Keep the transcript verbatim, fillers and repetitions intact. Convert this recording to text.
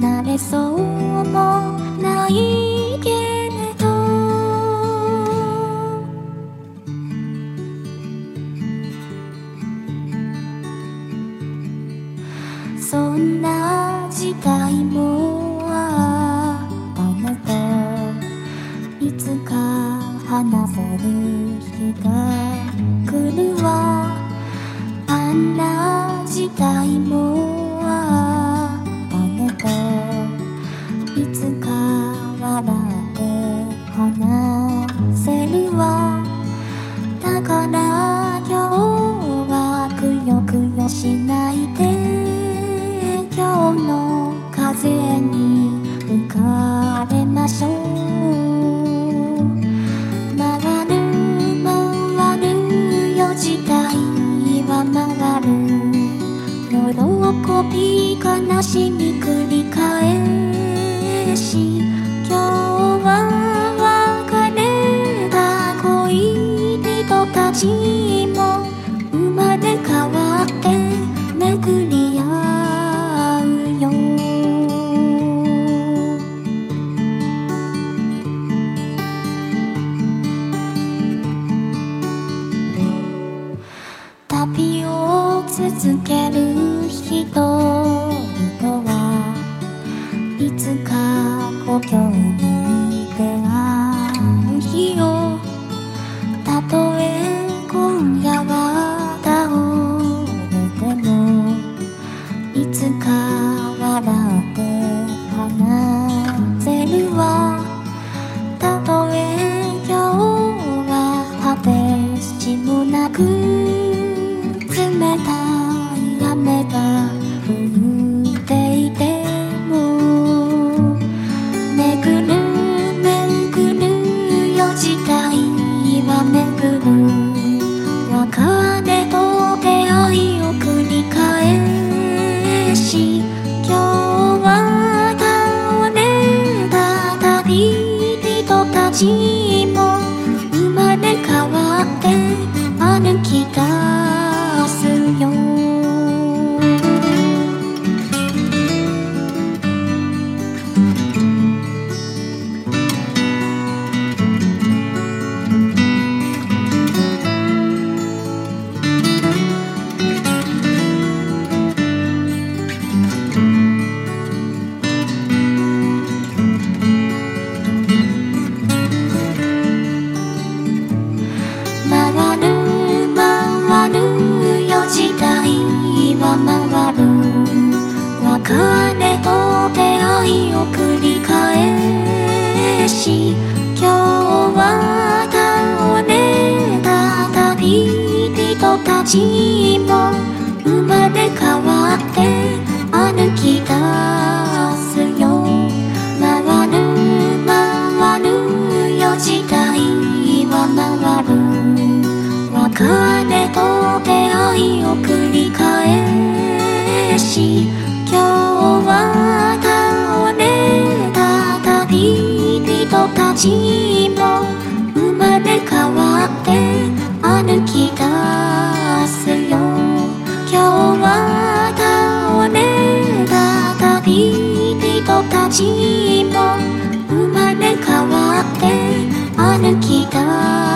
なれそうもないけれど、そんな時代もあったねと、いつか話せる日が来るわ。あんな時代もあったねと、いつか笑って話せるわ。だから今日はくよくよしないで、今日の風に吹かれましょう。回る回るよ時代は回る。喜び悲しみ繰り返し、今日は別れた恋人たちも生まれ変わって巡り合うよ。旅を続ける人々はいつか故郷に出会う日を、たとえ今夜は倒れてもいつか笑って話せるわ。たとえ今日は果てしもなく冷たい雨が降っていても、巡る巡るよ時代は巡る。別れと出会いを繰り返し、今日は倒れた旅人たちも生まれ変わって歩き出すよ。回る回るよ時代は回る。別れと出会いを繰り返し、今日は倒れた旅人たちも生まれ変わって歩き出すよ。回る回るよ時代は回る。別れと出会いを繰り返し、今日は倒れた旅人たちも生まれ変わって歩き出すよ。今日は倒れた旅人たちも生まれ変わって歩き出すよ。